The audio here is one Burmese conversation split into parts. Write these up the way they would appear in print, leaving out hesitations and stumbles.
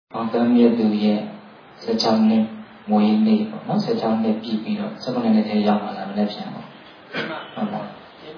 အောင်တမ်းမြတ်သူရဲ့16နှစ်မွေးနေ့ပေါ့နော်16နှစ်ပြည့်ပြီးတော့19နှစ်ထဲရောက်လာတာမလည်းပြန်ပေါ့ဟုတ်လား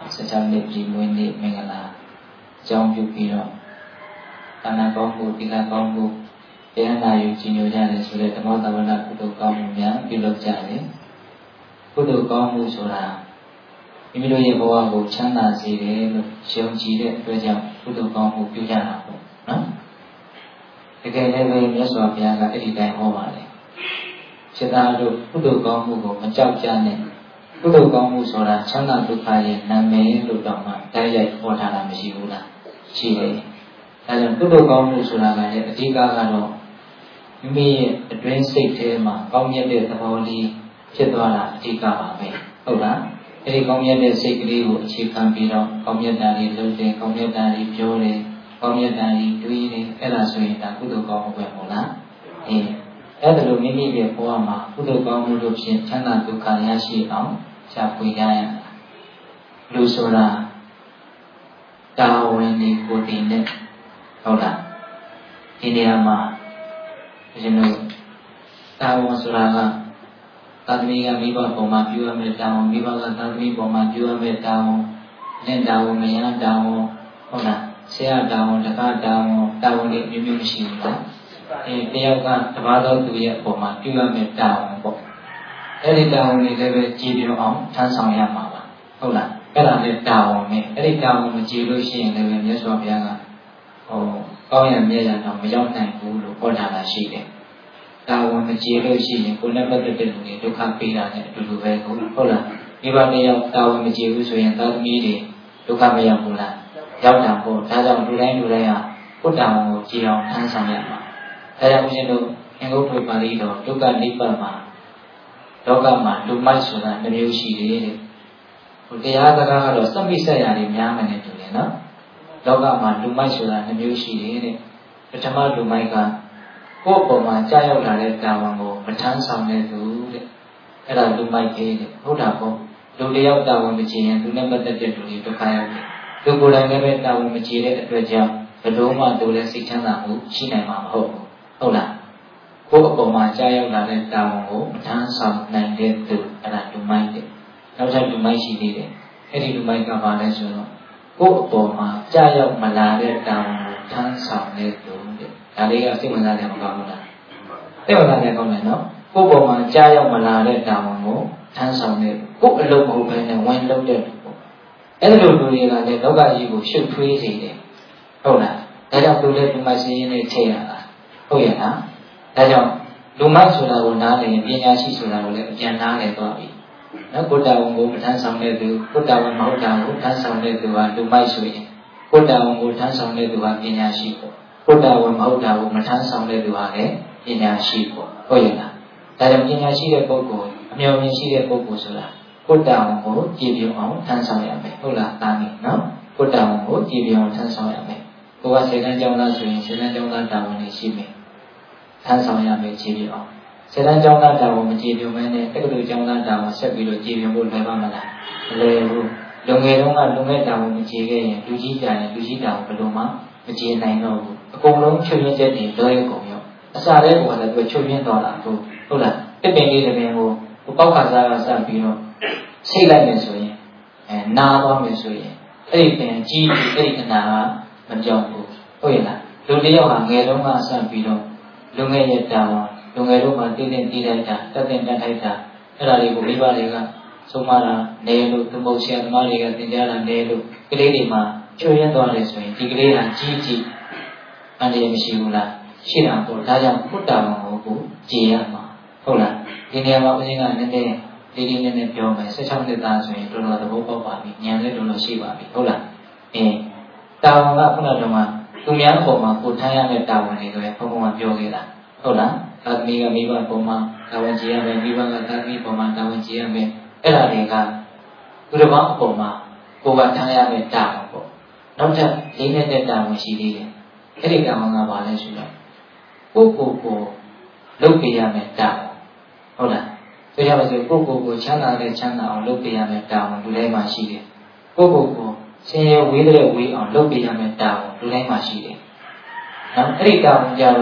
16နှစ်ပြည့်မွေးနေ့မင်္ဂလာအကြောင်းပြုပြီးတော့ဒါနကောင်းမှုသီလကောင်းမှုတရားနာယူကြည်ညိုကြတယ်ဆိုတဲ့ဓမ္မသဝနာကုသိုလ်ကောင်းမှုများပြုလုပ်ကြတယ်ကုသိုလ်ကောင်းမှုဆိုတာမိမိတို့ရဲ့ဘဝကိုချမ်းသာစေတယ်လို့ယုံကြည်တဲ့အတွက်ကြောင့်ကုသိုလ်ကောင်းမှုပြုကြတာပေါ့နော်တကယ်လည်းပဲမြတ်စွာဘုရားကအဲ့ဒီတိုင်းဟောပါတယ်စေတတို့ကုသိုလ်ကောင်းမှုကိုမကြောက်ကြနဲ့ကုသိုလ်ကောင်းမှုဆိုတာချမ်းသာဒုက္ခရဲ့နာမည်လို့တော့မှတိုက်ရိုက်ဟောထားတာမရှိဘူးလားရှိတယ်ဒါကြောင့်ကုသိုလ်ကောင်းမှုဆိုတာကလည်းအဓိကကတော့မိမိရဲ့အတွင်းစိတ်ထဲမှာကောင်းမြတ်တဲ့သဘောလေးဖြစ်သွားတာအဓိကပါပဲဟုတ်လားအဲ့ဒီကောင်းမြတ်တဲ့စိတ်ကလေးကိုအခြေခံပြီးတော့ကောင်းမြတ်တာလေးလုပ်တယ်ကောင်းမြတ်တာလေးပြောတယ်ကောင်းမြတ်တာလေးတွေးတယ်အဲ့ဒါဆိုရင်ဒါကုသိုလ်ကောင်းမှုပဲဟုတ်လားအဲ့ဒါလိုမိမိရဲ့ဘဝမှာကုသိုလ်ကောင်းမှုလို့ဖြင့်ချမ်းသာဒုက္ခရရှိအောင်ရှာဖွေကြရတာလူဆိုတာတာဝန်ဒီကိုယ်တည်နဲ့ဟုတ်လားဒီနေရာမှာကျွန်တော်တာဝန်ဆိုတာကသာသမီကမိဘပေါ်မှာပြုရမယ့်တာဝန်မိဘကသာသမီပေါ်မှာပြုရမယ့်တာဝန်နဲ့တာဝန်မရတာဝန်ဟုတ်လားဆရာတာဝန်တက္ကတာဝန်တာဝန်တွေမျိုးမျိုးမရှိဘူးလားတယောက်ကတပါးသောသူရဲ့အပေါ်မှာပြုရမယ့်တာဝန်ပေါ့အဲ့ဒီတာဝန်တွေလည်းပဲကြည်ပြောအောင်ထမ်းဆောင်ရမှာပါဟုတ်လားအဲ့ဒါလည်းတာဝန်ပဲအဲ့ဒီတာဝန်မကြည်လို့ရှိရင်လည်းမြတ်စွာဘုရားကကောင်းရမြတ်ရတော့မရောက်နိုင်ဘူးလို့ဟောထားတာရှိတယ်တာဝန်မကြည်လို့ရှိရင်ကိုယ်နဲ့ပတ်သက်တဲ့လူတွေဒုက္ခပေးတာနဲ့အတူတူပဲဟုတ်လားမိဘတယောက်တာဝန်မကြည်ဘူးဆိုရင်သာသမီတွေဒုက္ခမရောက်ဘူးလားရောက်တာပေါ့ဒါကြောင့်လူတိုင်းဟာကိုယ်တာဝန်ကိုကြည်အောင်ထမ်းဆောင်ရမှာဒါကြောင့်ဦးဇင်းတို့အင်္ဂုတ္တပါဠိတော်ဒုက္ခနိဗ္ဗာန်မှာလောကမှာလူမိုက်ဆိုတာတစ်မျိုးရှိတယ်တဲ့တရားစကားကတော့စက်မိဆက်ရာတွေများမယ်နဲ့တူတယ်နော်လောကမှာလူမိုက်ဆိုတာတစ်မျိုးရှိတယ်တဲ့ပထမလူမိုက်ကကိုယ့်အပေါ်မှာကြာရောက်လာတဲ့တာဝန်ကိုမထမ်းဆောင်တဲ့သူတဲ့အဲ့ဒါလူမိုက်ပဲတဲ့ဟုတ်တာပေါ့လူတယောက်တာဝန်မကြည်ရင်သူနဲ့ပတ်သက်တဲ့လူတွေဒုက္ခရောက်တယ်သူကိုယ်တိုင်လည်းပဲတာဝန်မကြည်တဲ့အတွက်ကြောင့်ဘယ်လိုမှသူလည်းစိတ်ချမ်းသာမှုရှိနိုင်မှာမဟုတ်ဘူးဟုတ်လားကိုယ့်အပေါ်မှာကြာရောက်လာတဲ့တာဝန်ကိုမထမ်းဆောင်နိုင်တဲ့သူအဲ့ဒါလူမိုက်တဲ့နောက်ထပ်လူမိုက်ရှိသေးတယ်အဲ့ဒီလူမိုက်ကဘာလဲဆိုတော့ကိုယ့်အပေါ်မှာကြာရောက်မလာတဲ့တာဝန်ကိုထမ်းဆောင်တဲ့သူတဲ့ဒါလေးကစိတ်ဝင်စားတယ်မကောင်းဘူးလားစိတ်ဝင်စားတယ်ကောင်းတယ်နော်ကိုယ့်ပေါ်မှာကြာရောက်မလာတဲ့တာဝန်ကိုထမ်းဆောင်တဲ့ကိုယ့်အလုပ်မဟုတ်ဘဲနဲ့ဝင်လုပ်တဲ့သူပေါ့အဲ့ဒီလိုလူတွေကလည်းလောကကြီးကိုရှုပ်ထွေးစေတယ်ဟုတ်လားဒါကြောင့်သူလည်းဒီမှာစည်းရင်းနဲ့ထည့်ရတာဟုတ်ရဲ့လားဒါကြောင့်လူမိုက်ဆိုတာကိုနားလည်ရင်ပညာရှိဆိုတာကိုလည်းအပြန်နားလည်သွားပြီနော်ကိုယ်တာဝန်ကိုမထမ်းဆောင်တဲ့သူကိုယ်တာဝန်မဟုတ်တာကိုထမ်းဆောင်တဲ့သူကလူမိုက်ဆိုရင်ကိုယ်တာဝန်ကိုထမ်းဆောင်တဲ့သူကပညာရှိပေါ့ကိုယ်တာဝန်မဟုတ်တာကိုမထမ်းဆောင်တဲ့သူကလည်းပညာရှိပေါ့ဟုတ်ရဲ့လားဒါကြောင့်ပညာရှိတဲ့ပုဂ္ဂိုလ်အမျှော်မြင်ရှိတဲ့ပုဂ္ဂိုလ်ဆိုတာကိုယ်တာဝန်ကိုကြည်ပြအောင်ထမ်းဆောင်ရမယ်ဟုတ်လားတာနေနော်ကိုယ်တာဝန်ကိုကြည်ပြအောင်ထမ်းဆောင်ရမယ်ကိုယ်ကစေတန်းကျောင်းသားဆိုရင်စေတန်းကျောင်းသားတာဝန်တွေရှိမယ်ထမ်းဆောင်ရမယ်ကြည်ပြအောင်စေတန်းကျောင်းသားတာဝန်မကြည်ပြမဲနဲ့တက္ကသိုလ်ကျောင်းသားတာဝန်ဆက်ပြီးတော့ကြည်ပြဖို့လွယ်ပါမလားမလွယ်ဘူးလူငယ်တုန်းကလူငယ်တာဝန်မကြည်ခဲ့ရင်လူကြီးကြရင်လူကြီးတာဝန်ဘယ်လိုမှမကြည်နိုင်တော့ဘူးအကုန်လုံးချွတ်ရင်းချက်တွေလွယ်ကုန်ရောအစားတဲ့ကောင်ကလည်းသူချွတ်ရင်းသွားတာဟုတ်လားတစ်ပင်လေးတစ်ပင်ကိုပေါက်ခါစားကစပြီးတော့ဆိတ်လိုက်နေဆိုရင်နားသွားမယ်ဆိုရင်အဲ့ဒီပင်ကြီးအဲ့ဒီအနာကမကြောက်ဘူးဟုတ်ရဲ့လားလူတယောက်ဟာငယ်တုန်းကစပြီးတော့လူငယ်ရဲ့တာဝန်လူငယ်တို့မှတည်တဲ့တည်လိုက်တာတက်တဲ့တက်ထိုက်တာအဲ့ဒါတွေကိုမိဘတွေကဆုံးမတာနေလို့သူမဟုတ်ဆရာသမားတွေကသင်ကြားတာနေလို့ကလေးတွေမှာချွတ်ရင်းသွားတယ်ဆိုရင်ဒီကလေးဟာကြီးအန္တရာယ်မရှိဘူးလားရှိတာပေါ့ဒါကြောင့်ဘုဒ္ဓဘာသာကိုကြည်ရမှာဟုတ်လားဒီနေရာမှာဦးဇင်းကနည်းနည်းလေးနည်းနည်းပြောမယ်16နှစ်သားဆိုရင်တော်တော်သဘောပေါက်ပါပြီဉာဏ်လည်းတော်တော်ရှိပါပြီဟုတ်လားတာဝန်ကခုနတုန်းကသူများအပေါ်မှာကိုထမ်းရမယ့်တာဝန်တွေလည်းဘုံဘုံကပြောခဲ့တာဟုတ်လားသာသမီကမိဘအပေါ်မှာတာဝန်ကြီးရမယ်မိဘကသာသမီအပေါ်မှာတာဝန်ကြီးရမယ်အဲ့ဒါတွေကသူတစ်ပါးအပေါ်မှာကိုကထမ်းရမယ့်တာဝန်ပေါ့နောက်ထပ်လေးနဲ့တာဝန်ရှိသေးတယ်အဲ့ဒီတာဝန်ကဘာလဲဆိုတော့ကိုလုပ်ပေးရမယ်တာဝန်ဟုတ်လားဆိုကြပါစို့ကိုချမ်းသာတဲ့ချမ်းသာအောင်လုပ်ပေးရမယ်တာဝန်လူတိုင်းမှာရှိတယ်ကိုဆင်းရဲဝေးတဲ့ဝေးအောင်လုပ်ပေးရမယ်တာဝန်လူတိုင်းမှာရှိတယ်နော်အဲ့ဒီတာဝန်ကြတော့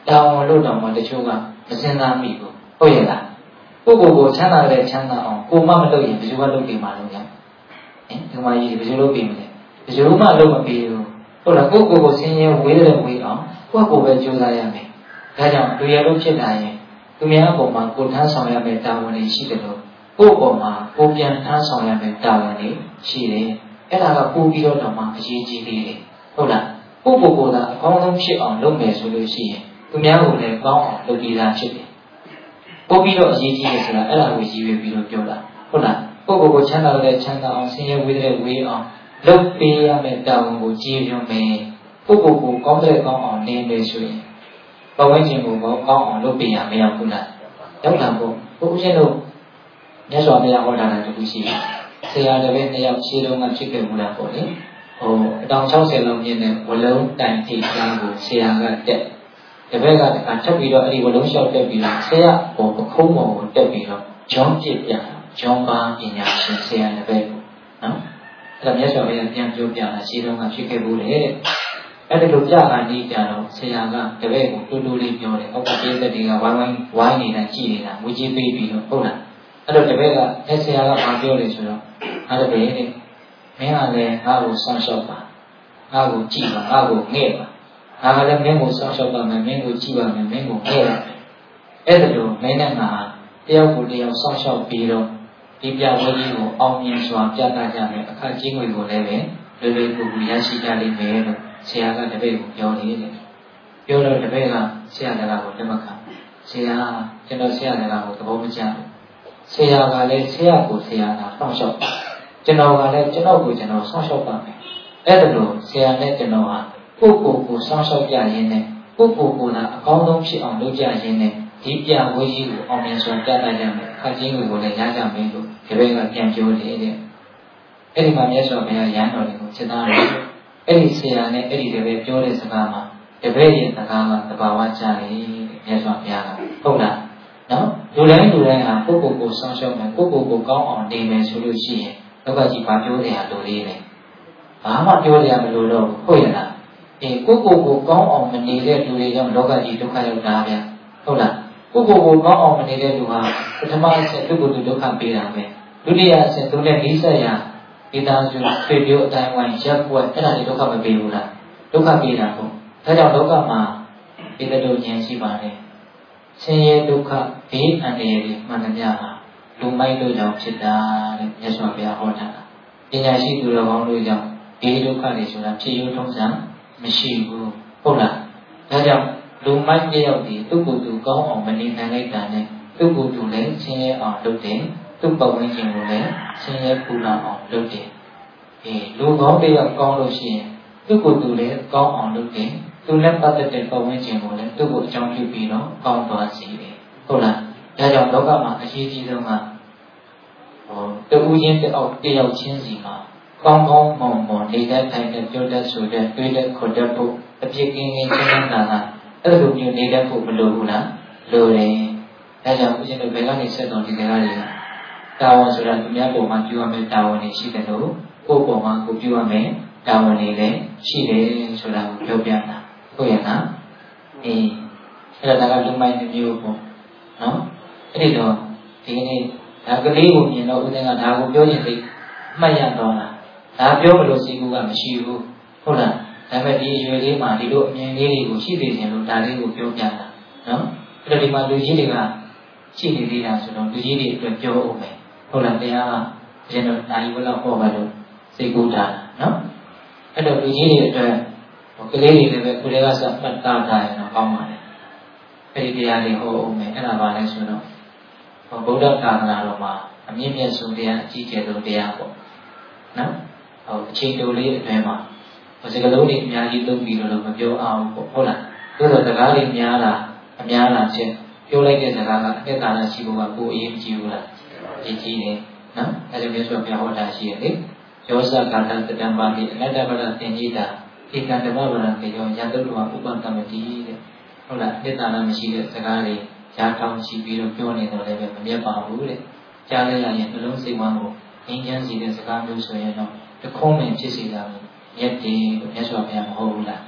တောင်းလို့တောင်းမှတချို့ကမစင်သားမိဘူးဟုတ်ရဲ့လားကိုကိုချမ်းသာတဲ့ချမ်းသာအောင်ကိုမမလုပ်ရင်ဘယ်သူကလုပ်ပေးမှာလဲဗျာဒီမှာကြီးဘယ်သူလုပ်ပေးမလဲဘယ်သူမှလုပ်မပေးဘူးဟုတ်လားကိုဆင်းရဲဝေးတဲ့ဝေးအောင်ကိုပဲကြိုးစားရမယ်ဒါကြောင့်လူရလို့ဖြစ်လာရင်သူများအပေါ်မှာကိုထမ်းဆောင်ရမယ့်တာဝန်တွေရှိတယ်လို့ကိုယ့်အပေါ်မှာကိုပြန်ထမ်းဆောင်ရမယ့်တာဝန်တွေရှိတယ်အဲ့ဒါကပို့ပြီးတော့မှအရေးကြီးသေးတယ်ဟုတ်လားကိုသာအကောင်းဆုံးဖြစ်အောင်လုပ်မယ်ဆိုလို့ရှိရင်သူများကိုလည်းကောင်းအောင်လုပ်ပြီးသားဖြစ်တယ်ပို့ပြီးတော့အရေးကြီးတယ်ဆိုတာအဲ့ဒါကိုရည်ရွယ်ပြီးတော့ပြောတာဟုတ်လားကိုချမ်းသာတဲ့ချမ်းသာအောင်ဆင်းရဲဝေးတဲ့ဝေးအောင်လုပ်ပေးရမယ့်တာဝန်ကိုကြည်ပြုံးမယ်ကိုကောင်းတဲ့ကောင်းအောင်နေမယ်ဆိုရင်ဘဝချင်းကိုကောင်းအောင်လုပ်ပေးရမရဘူးလားရောက်လာဖို့ဘုရားတို့မြတ်စွာဘုရားဟောတာလည်းတူရှိတယ်ဆရာတပည့်2ယောက်ရှင်းတော့မှဖြစ်ခဲ့ဘူးလားပေါ့လေအတောင်60လောက်မြင့်တဲ့ဝလုံးတိုင်ထိပ်ကားကိုဆရာကတက်တပည့်ကထပ်ပြီးတော့အဲ့ဒီဝလုံးလျှောက်တက်ပြီးတော့ဆရာပခုံးပေါ်ကိုတက်ပြီးတော့ဂျွန်ပြစ်ပြဂျွန်ပါပညာရှင်ဆရာတပည့်ကိုနော်အဲ့ဒါမြတ်စွာဘုရားပြန်ပြောပြတာရှင်းတော့မှဖြစ်ခဲ့ဘူးလေတဲ့အဲ့ဒီလိုပြတာနေကြတော့ဆရာကတပည့်ကိုတူတူလေးပြောတယ်အောက်ကပြေးသက်တွေကဝိုင်းနေတာကြည်နေတာငွေကြီးပေးပြီးတော့ဟုတ်လားအဲ့တော့တပည့်ကဆရာကဘာပြောလဲဆိုတော့အဲ့ဒါပဲတဲ့မင်းကလည်းငါ့ကိုစောင့်ရှောက်ပါငါ့ကိုကြည့်ပါငါ့ကိုငဲ့ပါငါကလည်းမင်းကိုစောင့်ရှောက်ပါမယ်မင်းကိုကြည့်ပါမယ်မင်းကိုငဲ့ပါအဲ့ဒါလိုမင်းနဲ့ငါတယောက်ကိုတယောက်စောင့်ရှောက်ပြီးတော့ဒီပြဝဲကြီးကိုအောင်မြင်စွာပြသကြမယ်အခက်ကြီးငွေကိုလည်းပဲလွယ်လွယ်ကူကူရရှိကြလိမ့်မယ်လို့ဆရာကတပည့်ကိုပြောနေတယ်ပြောတော့တပည့်ကဆရာတရားကိုလက်မခံဆရာကျွန်တော်ဆရာတရားကိုသဘောမကျဘူးဆရာကလည်းဆရာကိုဆရာကစောင့်ရှောက်ပါကျွန်တော်ကလည်းကျွန်တော်ကိုကျွန်တော်စောင့်ရှောက်ပါမယ်အဲ့ဒါလို့ဆရာနဲ့ကျွန်တော်ဟာကိုစောင့်ရှောက်ကြရင်းနဲ့ကိုသာအကောင်းဆုံးဖြစ်အောင်လုပ်ကြရင်းနဲ့ဒီပြဝေးကြီးကိုအောင်မြင်စွာပြသကြမယ်အခါချင်းကိုလည်းရကြမယ်လို့ဒီဘက်ကပြန်ပြောတယ်တဲ့အဲ့ဒီမှာမြတ်စွာဘုရားရဟန်းတော်တွေကိုစစ်သားတယ်အဲ့ဒီဆရာနဲ့အဲ့ဒီတပည့်ပြောတဲ့စကားမှာတပည့်ရဲ့စကားကသဘာဝကျတယ်မြတ်စွာဘုရားကဟုတ်လားနော်လူတိုင်းဟာကိုစောင့်ရှောက်မယ်ကိုကောင်းအောင်နေမယ်ဆိုလို့ရှိရင်လောကကြီးဘာပြောနေရလို့လေးလဲဘာမှပြောရမလို့တော့ဟုတ်ရလားကိုကောင်းအောင်မနေတဲ့လူတွေကြောင့်လောကကြီးဒုက္ခရောက်တာဗျာဟုတ်လားကိုကောင်းအောင်မနေတဲ့လူဟာပထမအချက်သူ့ကိုယ်သူဒုက္ခပေးတာပဲဒုတိယအချက်သူနဲ့နှိစက်ရဒီသားစုဆွေမျိုးအတိုင်းဝိုင်းရပ်ွက်အဲ့ဒါတွေဒုက္ခမပေးဘူးလားဒုက္ခပေးတာပေါ့ဒါကြောင့်ဒုက္ခမှာဒီလိုဉာဏ်ရှိပါတယ်ဆင်းရဲဒုက္ခဘေးအန္တရာယ်တွေမှန်သမျှဟာလူမိုက်တို့ကြောင့်ဖြစ်တာတဲ့မြတ်စွာဘုရားဟောတာပညာရှိသူတော်ကောင်းတို့ကြောင့်ဘေးဒုက္ခတွေဆိုတာဖြစ်ရုံထုံးစံမရှိဘူးဟုတ်လားဒါကြောင့်လူမိုက်တယောက်ဒီသူ့ကိုယ်သူကောင်းအောင်မနေနိုင်လိုက်တာနဲ့သူ့ကိုယ်သူလည်းဆင်းရဲအောင်လုပ်တယ်သူ့ပတ်ဝန်းကျင်ကိုလည်းဆင်းရဲပူလောင်အောင်လုပ်တယ်လူကောင်းတယောက်ကောင်းလို့ရှိရင်သူ့ကိုယ်သူလည်းကောင်းအောင်လုပ်တယ်သူနဲ့ပတ်သက်တဲ့ပတ်ဝန်းကျင်ကိုလည်းသူ့ကိုအကြောင်းပြုပြီးတော့ကောင်းသွားစေတယ်ဟုတ်လားဒါကြောင့်လောကမှာအရေးကြီးဆုံးကတူချင်းတယောက်ချင်းစီမှာကောင်းမွန်နေတတ်ထိုင်တတ်ပြောတတ်ဆိုတတ်တွေးတတ်ခေါ်တတ်ဖို့အပြစ်ကင်းချမ်းသာအဲ့လိုမျိုးနေတတ်ဖို့မလိုဘူးလားလိုတယ်ဒါကြောင့်ဦးဇင်းတို့ဘယ်ကနေဆက်တော်ဒီစကားတွေကတာဝန်ဆိုတာသူများပုံမှာပြုရမယ့်တာဝန်တွေရှိတယ်လို့ကိုယ့်ပုံမှာကိုပြုရမယ့်တာဝန်တွေလည်းရှိတယ်ဆိုတာကိုပြောပြတာဟုတ်ရဲ့လားအဲ့ဒါကလူမိုင်းမျိုးပေါ့နော်အဲ့ဒီတော့ဒီနေ့ဒါကလေးကိုမြင်တော့ဦးဇင်းကဒါကိုပြောရင်သိမှတ်ရတော့လားဒါပြောမလို့စီကူကမရှိဘူးဟုတ်လားဒါပေမဲ့ဒီအရွယ်လေးမှာဒီလိုအမြင်လေးတွေကိုရှိသေးတယ်လို့ဒါလေးကိုပြောပြတာနော်အဲ့တော့ဒီမှာလူကြီးတွေကရှိနေသေးတာဆိုတော့လူကြီးတွေအတွက်ပြောအောင်မယ်ဟုတ်လားတရားကကျွန်တော်နိုင်ဘလောက်ဟောပါလို့စိတ်ကူးတာနော်အဲ့တော့လူကြီးတွေအတွက်ကလေးတွေလည်းပဲကိုယ်တွေကစမှတ်သားထားရင်တော့ကောင်းပါလေအဲ့ဒီတရားတွေဟောအောင်မယ်အဲ့ဒါပါလဲဆိုတော့ဗုဒ္ဓသာသနာတော်မှာအမြင့်မြတ်ဆုံးတရားအကြီးကျယ်ဆုံးတရားပေါ့နော်အချိန်တိုလေးအတွင်းမှာစကားလုံးတွေအများကြီးသုံးပြီးတော့မပြောအောင်ပေါ့ဟုတ်လားသို့သောစကားတွေအများလားချင်းပြောလိုက်တဲ့စကားကအသက်သာရရှိဖို့ကကိုယ်အရေးကြီးဘူးလားအရေးကြီးတယ်နော်အဲ့ဒါမျိုးဆိုပြဟောတာရှိရလေယောဇကာတတံပါဠိအနတ္တပဒသင်္ကြီးတာဧကံဓမ္မဗရံကေယောယတုတ္တဝဥပ္ပတမတိတဲ့ဟုတ်လားအသက်သာရမရှိတဲ့စကားတွေကြားတောင်းရှိပြီးတော့ပြောနေတော့လည်းမမြတ်ပါဘူးတဲ့ကြားလိုက်ရရင်နှလုံးစိတ်ဝမ်းကိုငြိမ်းချမ်းစေတဲ့စကားမျိုးဆိုရင်တော့တခုံးပင်ဖြစ်စေတာမြတ်တယ်လို့မြတ်စွာဘုရားမဟုတ်ဘူးလားဟ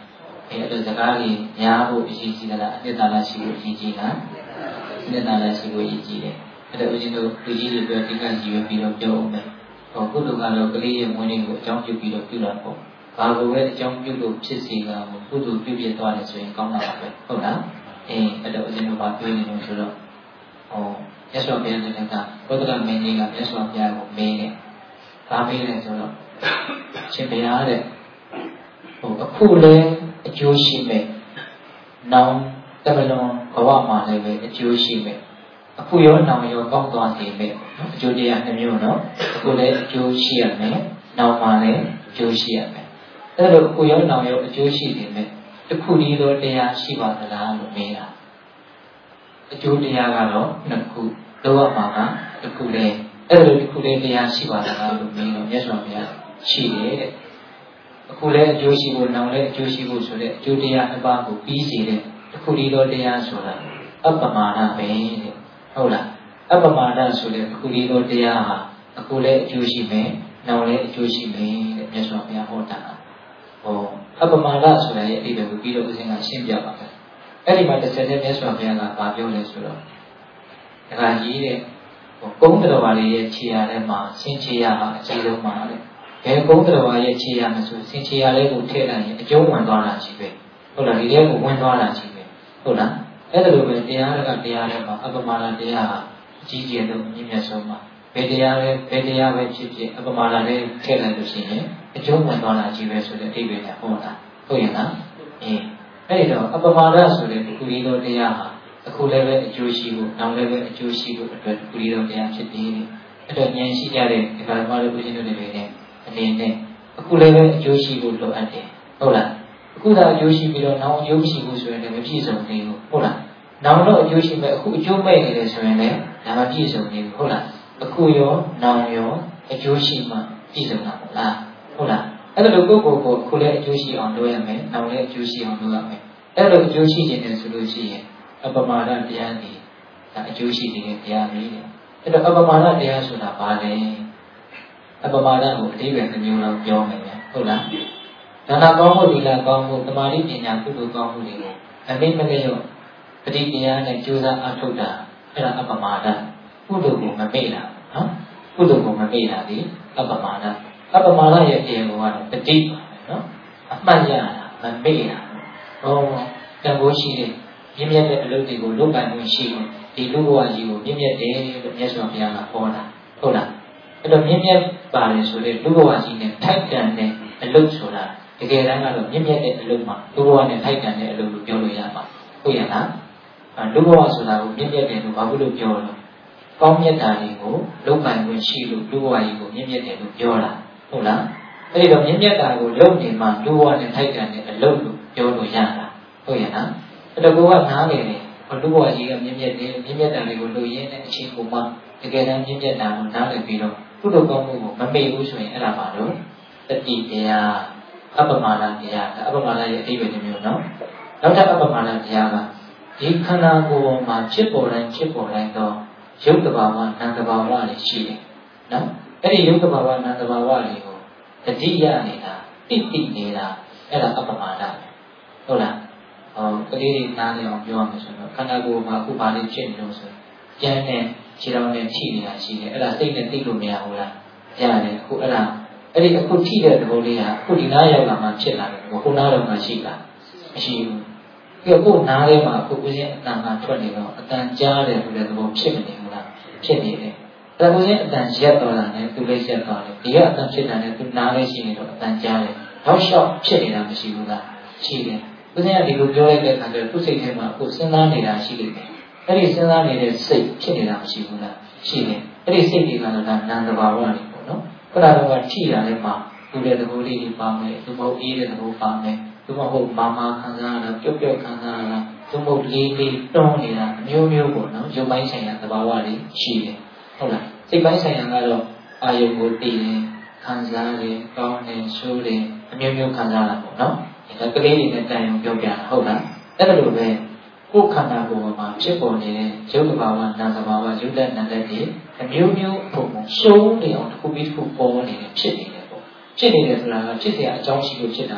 အဲ့တော့စကားကြီးများဖို့အရေးကြီးသလားအနှစ်သာရရှိဖို့အရေးကြီးလားအနှစ်သာရရှိဖို့အရေးကြီးတယ်အဲ့တော့ဦးဇင်းတို့လူကြီးတွေပြောဒီကကြီးပဲပြီးတော့ပြောအောင်မယ်ဟောကုသိုလ်ကတော့ကလေးရဲ့မွေးနေ့ကိုအကြောင်းပြုပြီးတော့ပြုတာပေါ့ဘာကိုပဲအကြောင်းပြုလို့ဖြစ်စေကကုသိုလ်ပြုပြသွားတယ်ဆိုရင်ကောင်းတာပဲဟုတ်လားအဲ့တော့ဦးဇင်းတို့ကပြောနေလို့ဆိုတော့မြတ်စွာဘုရားကဘုဒ္ဓမင်းကြီးကမြတ်စွာဘုရားကိုမေးတယ်။ဒါမေးတယ်ဆိုတော့ရှင်ဘုရားတဲ့အခုလည်းအကျိုးရှိမယ်။နောင်တမလွန်ဘဝမှာလည်းပဲအကျိုးရှိမယ်။အခုရောနောင်ရောကောင်းသွားစေမယ်။အကျိုးတရားနှမျိုးနော်။အခုလည်းအကျိုးရှိရမယ်။နောင်မှာလည်းအကျိုးရှိရမယ်။အဲ့လိုအခုရောနောင်ရောအကျိုးရှိနေမယ်။တစ်ခုတည်းသောတရားရှိပါသလားလို့မေးတာ။အကျိုးတရားကတော့နှစ်ခုလောကမှာကတစ်ခုလေအဲ့လိုတစ်ခုလေတရားရှိပါလားလို့မေးတော့မြတ်စွာဘုရားရှိတယ်တဲ့အခုလည်းအကျိုးရှိဖို့နောင်လည်းအကျိုးရှိဖို့ဆိုတဲ့အကျိုးတရားနှစ်ပါးကိုပြီးစီတဲ့တစ်ခုတည်းသောတရားဆိုတာအပ္ပမာဒပဲတဲ့ဟုတ်လားအပ္ပမာဒဆိုတဲ့တစ်ခုတည်းသောတရားဟာအခုလည်းအကျိုးရှိမယ်နောင်လည်းအကျိုးရှိမယ်တဲ့မြတ်စွာဘုရားဟောတာအပ္ပမာဒဆိုတာရဲ့အဓိပ္ပာယ်ကိုပြီးတော့ဦးဇင်းကရှင်းပြပါမယ်အဲ့ဒီမှာတစ်ဆက်တည်းမြတ်စွာဘုရားကဗာပြောလဲဆိုတော့ဒါကကြီးတဲ့ကုန်းတော်ဘာလေးရဲ့ခြေရထဲမှာဆင်းခြေရဟာအကြီးဆုံးပါတဲ့ဘယ်ကုန်းတော်ဘာရဲ့ခြေရမဆိုဆင်းခြေရလေးကိုထည့်လိုက်ရင်အကျုံးဝင်သွားတာရှိပဲဟုတ်လားဒီထဲကိုဝင်သွားတာရှိပဲဟုတ်လားအဲ့ဒါလိုပဲတရားကတရားထဲမှာအပ္ပမနာတရားဟာအကြီးကျယ်ဆုံးအမြင့်မြတ်ဆုံးပါဘယ်တရားပဲဖြစ်ဖြစ်အပ္ပမနာလေးထည့်လိုက်လို့ရှိရင်အကျုံးဝင်သွားတာရှိပဲဆိုတဲ့အဓိပ္ပာယ်ကဟုတ်လားဟုတ်ရဲ့လားအဲ့ဒီတော့အပ္ပမနာဆိုတဲ့ဒီကုရီတော်တရားဟာအခုလည်းပဲအကျိုးရှိဖို့နောက်လည်းပဲအကျိုးရှိဖို့အတွက်ကုရီတော်တရားဖြစ်ပြီးအဲ့တော့ဉာဏ်ရှိကြတဲ့ဒီကရမတို့ဦးဇင်းတို့တွေနဲ့အနေနဲ့အခုလည်းပဲအကျိုးရှိဖို့လိုအပ်တယ်ဟုတ်လားအခုသာအကျိုးရှိပြီးတော့နောက်အကျိုးမရှိဘူးဆိုရင်လည်းမပြည့်စုံသေးဘူးဟုတ်လားနောက်တော့အကျိုးရှိမဲ့အခုအကျိုးမဲ့နေတယ်ဆိုရင်လည်းဒါမပြည့်စုံသေးဘူးဟုတ်လားအခုရောနောက်ရောအကျိုးရှိမှပြည့်စုံတာမဟုတ်လားဟုတ်လားအဲ့ဒါလိုကိုယ့်ကိုယ်ကိုအခုလည်းအကျိုးရှိအောင်လုပ်ရမယ်နောက်လည်းအကျိုးရှိအောင်လုပ်ရမယ်အဲ့လိုအကျိုးရှိနေတယ်ဆိုလို့ရှိရင်အပ္ပမာဒတရားဒီဒါအကျိုးရှိနေတဲ့တရားလေးတွေအဲ့တော့အပ္ပမာဒတရားဆိုတာဘာလဲအပ္ပမာဒကိုအဓိပ္ပာယ်တစ်မျိုးလောက်ပြောမယ်ဗျဟုတ်လားဒါနကောင်းမှုဒီလာကောင်းမှုသမာဓိပညာကုသိုလ်ကောင်းမှုတွေကိုအမိမလျော့ပဋိတရားနဲ့ကြိုးစားအထောက်တာအဲ့ဒါအပ္ပမာဒကုသိုလ်ကိုမမေ့တာနော်ကုသိုလ်ကိုမမေ့တာဒီအပ္ပမာဒရဲ့တရားကတော့ပဋိနော်အမှတ်ရတာမမေ့တာဟောတန်ဖိုးရှိတဲ့မြင့်မြတ်တဲ့အလုပ်တွေကိုလုပ်ပိုင်ခွင့်ရှိလို့ဒီလူဘဝကြီးကိုမြင့်မြတ်တယ်လို့မြတ်စွာဘုရားကဟောတာဟုတ်လားအဲ့တော့မြင့်မြတ်ပါတယ်ဆိုတဲ့လူဘဝကြီးနဲ့ထိုက်တန်တဲ့အလုပ်ဆိုတာတကယ်တမ်းကတော့မြင့်မြတ်တဲ့အလုပ်မှာလူဘဝနဲ့ထိုက်တန်တဲ့အလုပ်လို့ပြောလို့ရမှာဟုတ်ရဲ့လားလူဘဝဆိုတာကိုမြင့်မြတ်တယ်လို့ဘာလို့ပြောလဲကောင်းမြတ်တာတွေကိုလုပ်ပိုင်ခွင့်ရှိလို့လူဘဝကြီးကိုမြင့်မြတ်တယ်လို့ပြောတာဟုတ်လားအဲ့ဒီတော့မြင့်မြတ်တာကိုလုပ်နေမှလူဘဝနဲ့ထိုက်တန်တဲ့အလုပ်လို့ပြောလို့ရတာဟုတ်ရဲ့လားအဲ့တော့ကိုကနားလေတယ်လူဘဝကြီးကမြင့်မြတ်တယ်မြင့်မြတ်တာတွေကိုလုပ်ရင်းနဲ့အချိန်ကိုမှတကယ်တမ်းမြင့်မြတ်တာကိုနားလည်ပြီးတော့ကုသိုလ်ကောင်းမှုကိုမမေ့ဘူးဆိုရင်အဲ့ဒါပါတော့တတိတရားအပ္ပမာဒတရားအပ္ပမာဒရဲ့အဓိပ္ပာယ်မျိုးနော်နောက်ထပ်အပ္ပမာဒတရားကဒီခန္ဓာကိုယ်မှာဖြစ်ပေါ်တိုင်းတော့ရုပ်တဘာဝနာမ်တဘာဝတွေရှိတယ်နော်အဲ့ဒီရုပ်တဘာဝနာမ်တဘာဝတွေကိုတတိယနေတာတိနေတာအဲ့ဒါအပ္ပမာဒဟုတ်လားကလေးတွေနားလည်အောင်ပြောရမယ်ဆိုတော့ခန္ဓာကိုယ်မှာအခုဘာလေးဖြစ်နေလို့ဆိုကျန်းတဲ့ခြေတော်နဲ့ထိနေတာရှိတယ်အဲ့ဒါစိတ်နဲ့သိလို့မရဘူးလားရတယ်အခုအဲ့ဒါအဲ့ဒီအခုထိတဲ့သဘောလေးကအခုဒီနားရောက်လာမှဖြစ်လာတယ်ခုနားတော့မှရှိလားမရှိဘူးပြီးတော့ကိုယ်နားထဲမှာအခုဦးဇင်းအတန်ကထွက်နေတော့အတန်ကြားတယ်ဆိုတဲ့သဘောဖြစ်နေဘူးလားဖြစ်နေတယ်အဲ့ဒါဦးဇင်းအတန်ရက်သွားတာနဲ့သူလည်းရက်သွားတယ်ဒီကအတန်ဖြစ်တာနဲ့သူနားလေးရှိနေတော့အတန်ကြားတယ်နောက်လျှောက်ဖြစ်နေတာမရှိဘူးလားရှိတယ်ဦးဇင်းကဒီလိုပြောလိုက်တဲ့အခါကျတော့သူ့စိတ်ထဲမှာအခုစဉ်းစားနေတာရှိနေတယ်အဲ့ဒီစဉ်းစားနေတဲ့စိတ်ဖြစ်နေတာမရှိဘူးလားရှိတယ်အဲ့ဒီစိတ်တွေကတော့ဒါနာမ်တဘာဝတွေပေါ့နော်ခဏတော့ထိတာလည်းမှာလူတဲ့သဘောလေးတွေပါမယ်သူမဟုတ်အေးတဲ့သဘောပါမယ်သူမဟုတ်မာမာခံစားရတာပျော့ပျော့ခံစားရတာသူမဟုတ်လေးလေးတွန်းနေတာအမျိုးမျိုးပေါ့နော်ရုပ်ပိုင်းဆိုင်ရာသဘာဝတွေရှိတယ်ဟုတ်လားစိတ်ပိုင်းဆိုင်ရာကတော့အာယုကိုတည်တယ်ခံစားတယ်ကောင်းတယ်ဆိုးတယ်အမျိုးမျိုးခံစားရတာပေါ့နော်ဒါကလေးတွေနဲ့တိုင်အောင်ပြောပြတာဟုတ်လားအဲ့ဒါလိုပဲကိုယ်ခန္ဓာကိုယ်မှာဖြစ်ပေါ်နေတဲ့ရုပ်တဘာဝနာမ်တဘာဝရုပ်လက်နာမ်လက်တွေအမျိုးမျိုးပုံစုံနေအောင်တစ်ခုပြီးတစ်ခုပေါ်နေတယ်ဖြစ်နေတယ်ပေါ့ဖြစ်နေတယ်ဆိုတာကဖြစ်เสียအကြောင်းရှိလို့ဖြစ်တာပေါ့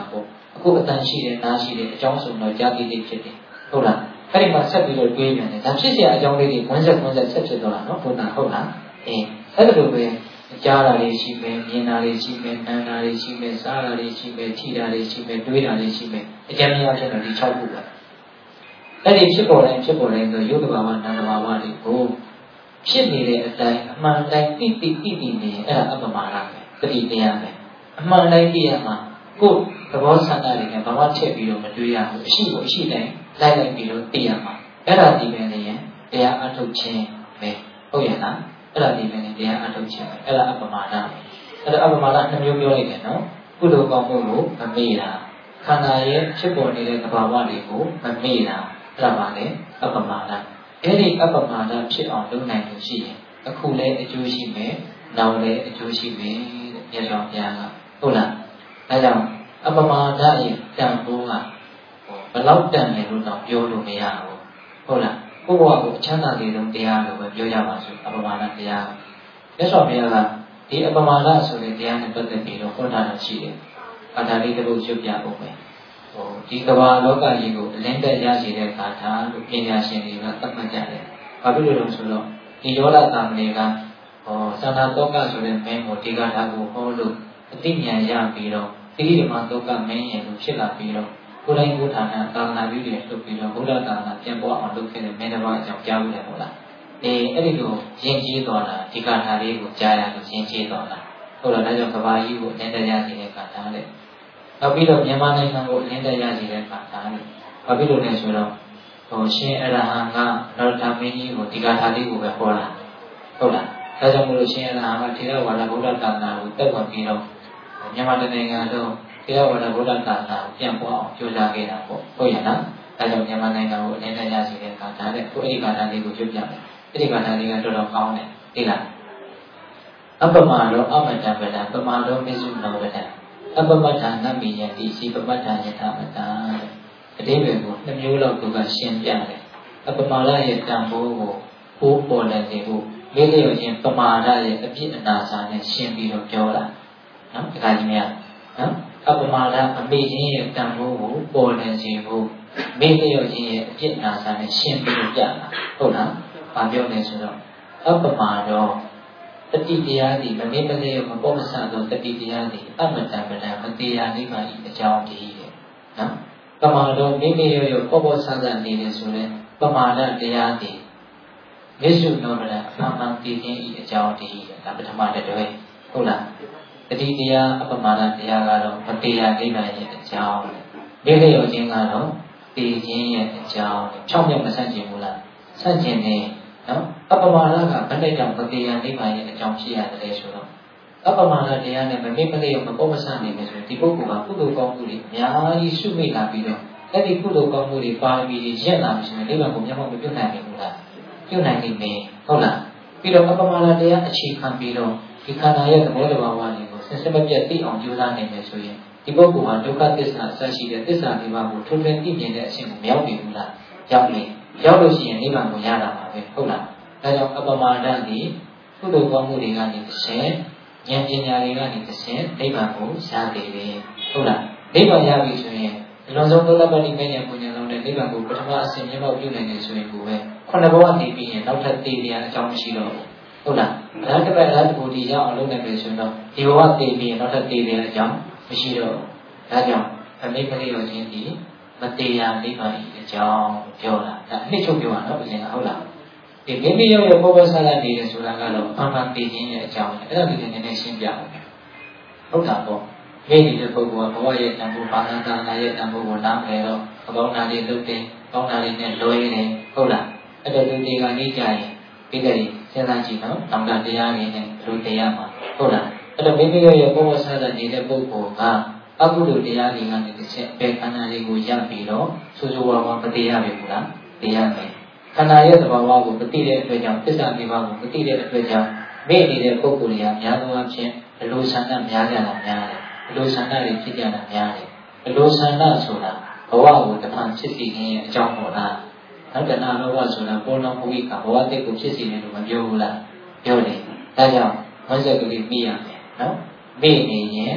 အခုအတန်ရှိတယ်နားရှိတယ်အကြောင်းဆိုတော့ကြားသိဖြစ်တယ်ဟုတ်လားအဲ့ဒီမှာဆက်ပြီးတော့တွေးပြန်တယ်ဒါဖြစ်เสียအကြောင်းလေးတွေဝန်းဆက်ဆက်ဖြစ်သွားတာနော်ဘုရားဟုတ်လားအဲ့ဒါလိုပဲကြားတာလေးရှိမယ်မြင်တာလေးရှိမယ်နားတာလေးရှိမယ်စားတာလေးရှိမယ်ထိတာလေးရှိမယ်တွေးတာလေးရှိမယ်အကျဉ်းများဖြစ်တော့ဒီ6ခုပဲအဲ့ဒီဖြစ်ပေါ်တိုင်းဆိုရုပ်တဘာဝနာမ်တဘာဝတွေကိုဖြစ်နေတဲ့အတိုင်းအမှန်တိုင်းသိနေအဲ့ဒါအပမာဒပဲတတိတရားပဲအမှန်တိုင်းသိရမှာကိုယ်သဘောဆန္ဒတွေနဲ့ဘာမှထည့်ပြီးတော့မတွေးရဘူးအရှိတိုင်းလိုက်ပြီးတော့သိရမှာအဲ့ဒါဒီပဲလေတရားအထုတ်ခြင်းပဲဟုတ်ရဲ့လားအဲ့ဒါဒီပဲလေတရားအထုတ်ခြင်းပဲအဲ့ဒါအပမာဒအဲ့ဒါအပမာဒ2မျိုးပြောလိုက်တယ်နော်ကုသိုလ်ကောင်းမှုကိုမမေ့တာခန္ဓာရဲ့ဖြစ်ပေါ်နေတဲ့သဘာဝတွေကိုမမေ့တာအဲ့ဒါပါလေအပမာဒအဲ့ဒီအပမာဒဖြစ်အောင်လုပ်နိုင်လို့ရှိရင်အခုလည်းအကျိုးရှိမယ်နောက်လည်းအကျိုးရှိမယ်တဲ့မြတ်စွာဘုရားကဟုတ်လားဒါကြောင့်အပမာဒရဲ့တန်ဖိုးကဘယ်လောက်တန်တယ်လို့တော့ပြောလို့မရဘူးဟုတ်လားကိုယ့်ဘဝကိုအချမ်းသာစေဆုံးတရားလို့ပဲပြောရပါစို့အပမာဒတရားမြတ်စွာဘုရားကဒီအပမာဒဆိုတဲ့တရားနဲ့ပတ်သက်ပြီးတော့ဟောတာရှိတယ်။ကာထာလေးတစ်ခုရွတ်ပြဖို့ပဲ။ဒီကမ္ဘာလောကကြီးကိုအလင်းသက်ရရှိတဲ့ကာထာလို့ပညာရှင်တွေကသတ်မှတ်ကြတယ်။ဘာဖြစ်လို့လဲဆိုတော့ဒီယောလသာမဏေကသန္တာတောကဆိုတဲ့မင်းကိုဒီကာထာကိုဟောလို့အသိဉာဏ်ရပြီးတော့တိရိဓမ္မတောကမင်းရဲ့လို့ဖြစ်လာပြီးတော့ကိုယ်တိုင်ကိုယ်ဌာနသာသနာပြုတွေလုပ်ပြီးတော့ဘုရားသာသနာပြန်ပေါ်အောင်လုပ်ခဲ့တဲ့မင်းတစ်ပါးအကြောင်းကြားလို့ရဟုတ်လား။အဲ့ဒီလိုယဉ်ကျေးသွားတာဒီကာထာလေးကိုကြားရလို့ယဉ်ကျေးသွားတာဟုတ်လားဒါကြောင့်ကဘာကြီးကိုအလင်းတရားရှိတဲ့ကာထာလေနောက်ပြီးတော့မြန်မာနိုင်ငံကိုအလင်းတရားရှိတဲ့ကာထာလေဘာဖြစ်လို့လဲဆိုတော့ရှင်အရဟံကနောက်တာမင်းကြီးကိုဒီကာထာလေးကိုပဲဟောတာဟုတ်လားဒါကြောင့်မို့လို့ရှင်အရဟံကထေရဝါဒဗုဒ္ဓသာသနာကိုတက်ဝင်ပြီးတော့မြန်မာနိုင်ငံလုံးထေရဝါဒဗုဒ္ဓသာသနာကိုပြန်ပေါ်အောင်ကြိုးစားခဲ့တာပေါ့ဟုတ်ရဲ့လားဒါကြောင့်မြန်မာနိုင်ငံကိုအလင်းတရားရှိတဲ့ကာထာလေကိုအဲ့ဒီကာထာလေးကိုကြွပြမယ်အဲ့ဒီကာထာလေးကတော်တော်ကောင်းတယ်သိလားအပမရောအမတ္တပဒံပမရောမေစုနောပဒံအပမတ္ထနမိယတိစီပမတ္ထယထာမတံအတိပ္ပယ်ကို2မျိုးလောက်သူကရှင်းပြတယ်အပမရရဲ့တန်ဖိုးကိုပိုးပေါ်နေတယ်ဖို့လေးလျော်ခြင်းပမာဒရဲ့အပြစ်အနာစာနဲ့ရှင်းပြီးတော့ပြောတာနော်ဒီခါကြီးများနော်အပမာဒအမေခြင်းရဲ့တန်ဖိုးကိုပေါ်နေခြင်းဖို့မေ့လျော်ခြင်းရဲ့အပြစ်အနာစာနဲ့ရှင်းပြီးတော့ပြတာဟုတ်လားဘာပြောလဲဆိုတော့အပမာတော့တတိတရားသည်မမေ့မလျော့မပေါ်မဆသောတတိတရားသည်အမတံပဒံမတရားနိဗ္ဗာန်၏အကြောင်းတည်းတဲ့နော်ပမာတော့မေ့မေ့လျော့လျော့ပေါ်ပေါ်ဆဆနေတယ်ဆိုရင်ပမာဒတရားသည်မေစုနောပဒံအမှန်မှန်တည်ခြင်း၏အကြောင်းတည်းတဲ့ဒါပထမတစ်တွဲဟုတ်လားတတိတရားအပမာဒတရားကတော့မတရားနိဗ္ဗာန်၏အကြောင်းမေ့လျော့ခြင်းကတော့တည်ခြင်းရဲ့အကြောင်းဖြောင်းပြမဆန့်ကျင်ဘူးလားဆန့်ကျင်နေနော်အပမာဒကဘယ်နဲ့ကြောင့်မတရားနိဗ္ဗာန်ရဲ့အကြောင်းဖြစ်ရတယ်ဆိုတော့အပမာဒတရားနဲ့မမေ့မလျော့မပေါ်မဆနေမယ်ဆိုရင်ဒီပုဂ္ဂိုလ်ကကုသိုလ်ကောင်းမှုတွေအများကြီးရှုမိလာပြီးတော့အဲ့ဒီကုသိုလ်ကောင်းမှုတွေပါပြီးရက်လာပြီဆိုရင်နိဗ္ဗာန်ကိုမျက်မှောက်မပြုနိုင်ဘူးလားပြုနိုင်နေမယ်ဟုတ်လားပြီးတော့အပမာဒတရားအခြေခံပြီးတော့ဒီခန္ဓာရဲ့သဘောတဘာဝတွေကိုဆက်စပ်မပြတ်သိအောင်ကြိုးစားနိုင်မယ်ဆိုရင်ဒီပုဂ္ဂိုလ်ဟာဒုက္ခသစ္စာအစရှိတဲ့သစ္စာလေးပါးကိုထွန်းထွန်းသိမြင်တဲ့အခြင်းကိုမရောက်ပြီဘူးလားရောက်ပြီရောက်လို့ရှိရင်နိဗ္ဗာန်ကိုရတာပါပဲဟုတ်လားဒါကြောင့်အပမာဒသည်ကုသိုလ်ကောင်းမှုတွေကနေတစ်ဆင့်ဉာဏ်ပညာတွေကနေတစ်ဆင့်နိဗ္ဗာန်ကိုရသေးတယ်ဟုတ်လားနိဗ္ဗာန်ရပြီဆိုရင်အလုံးစုံဒုလပတိမဉ္ဇဉ်ပူဉ္ဇဉ်လုံးနဲ့နိဗ္ဗာန်ကိုပထမအစဉ်မျက်မှောက်ပြုနိုင်တယ်ဆိုရင်ကိုပဲ9ဘဝနေပြီးရင်နောက်ထပ်တည်တရားအကြောင်းမရှိတော့ဘူးဟုတ်လားအလားတစ်ပတ်အလားတစ်ခုဒီရောက်အောင်လုပ်နိုင်ပြီဆိုတော့ဒီဘဝတည်ပြီးရင်နောက်ထပ်တည်တရားအကြောင်းမရှိတော့ဘူးဒါကြောင့်အမိပရိယောခြင်းဒီမတရားနိဗ္ဗာန်အကြောင်းပြောတာဒါအနှစ်ချုပ်ပြောတာနော်ဘုရားဟုတ်လားဒီမိမိရဲ့ဘောဘောဆလာနေတယ်ဆိုတာကတော့အမှန်တည်ခြင်းရဲ့အကြောင်းအဲ့ဒါဒီနည်းနည်းရှင်းပြအောင်ဟုတ်တာပေါ့မိမိရဲ့ပုဂ္ဂိုလ်ကဘဝရဲ့တန်ဖိုးဘာသာသာနာရဲ့တန်ဖိုးကိုနားမလဲတော့အကောင်းတာလေးလုပ်တယ်ကောင်းတာလေးနဲ့လွဲတယ်ဟုတ်လားအဲ့တော့ဒီဒီကနေကြရင်ပြီးတယ်စဉ်းစားကြည့်နော်နောင်တတရားနေနဲ့ဘယ်လိုတရားမှာဟုတ်လားအဲ့တော့မိမိရဲ့ဘောဘောဆလာနေတဲ့ပုဂ္ဂိုလ်ကအကုသိုလ်တရားတွေကနေတစ်ချက်ပဲခန္ဓာလေးကိုရပြီးတော့ဆိုးဆိုးဝါးဝါးမတရားပြီဘူးလားတရားမယ်ခန္ဓာရဲ့သဘာဝကိုမသိတဲ့အတွက်ကြောင့်သစ္စာလေးပါးကိုမသိတဲ့အတွက်ကြောင့်မေ့နေတဲ့ပုဂ္ဂိုလ်တွေကများသောအားဖြင့်အလိုဆန္ဒများကြတာများတယ်အလိုဆန္ဒတွေဖြစ်ကြတာများတယ်အလိုဆန္ဒဆိုတာဘဝကိုတဖန်ဖြစ်စီခြင်းရဲ့အကြောင်းပေါ်လားနောက်တဏှာလောဘဆိုတာပေါ်တော်မူ၏ကဘဝတိတ်ကိုဖြစ်စီတယ်လို့မပြောဘူးလားပြောတယ်ဒါကြောင့်ဝိဇ္ဇကလေးမိရမယ်နော်မေ့နေရင်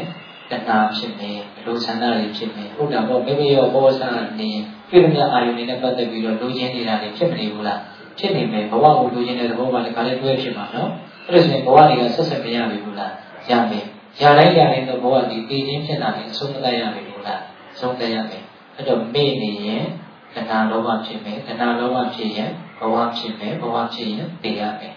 တဏှာဖြစ်နေလူဆန္ဒတွေဖြစ်နေဟုတ်တာပေါ့မိမိရောဘောဆန္ဒနေပြည့်မြတ်အာယုန်နဲ့ပတ်သက်ပြီးတော့လူချင်းနေတာတွေဖြစ်မနေဘူးလားဖြစ်နေမယ်ဘဝကိုလူချင်းတဲ့သဘောပါလေခါလေးတွဲဖြစ်မှာနော်အဲ့ဒါဆိုရင်ဘဝတွေကဆက်ဆက်မရပြီဘူးလားရမယ်ရတိုင်းတော့ဘဝဒီတည်ခြင်းဖြစ်တာလည်းအဆုံးသတ်ရပြီဘူးလားဆုံးသတ်ရမယ်အဲ့တော့မေ့နေရင်တဏှာလောဘဖြစ်မယ်တဏှာလောဘဖြစ်ရင်ဘဝဖြစ်မယ်ဘဝဖြစ်ရင်တည်ရမယ်